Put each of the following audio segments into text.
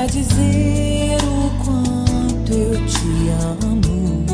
pra dizer o quanto eu te amo.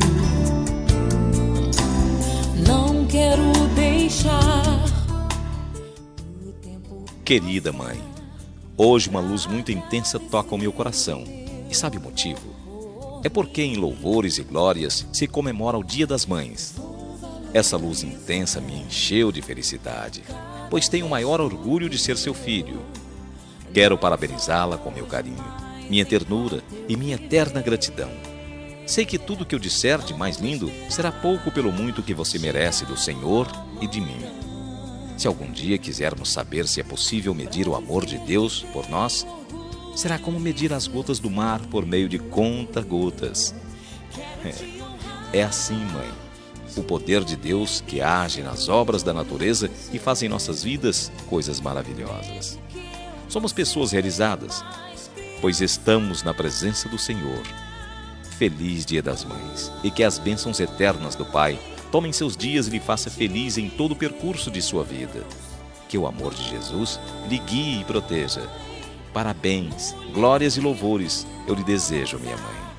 Não quero deixar o tempo. Querida mãe, hoje uma luz muito intensa toca o meu coração. E sabe o motivo? É porque em louvores e glórias se comemora o Dia das Mães. Essa luz intensa me encheu de felicidade, pois tenho o maior orgulho de ser seu filho. Quero parabenizá-la com meu carinho, minha ternura e minha eterna gratidão. Sei que tudo que eu disser de mais lindo será pouco pelo muito que você merece do Senhor e de mim. Se algum dia quisermos saber se é possível medir o amor de Deus por nós, será como medir as gotas do mar por meio de conta-gotas. É assim, mãe, o poder de Deus que age nas obras da natureza e faz em nossas vidas coisas maravilhosas. Somos pessoas realizadas, pois estamos na presença do Senhor. Feliz Dia das Mães, e que as bênçãos eternas do Pai tomem seus dias e lhe faça feliz em todo o percurso de sua vida. Que o amor de Jesus lhe guie e proteja. Parabéns, glórias e louvores eu lhe desejo, minha mãe.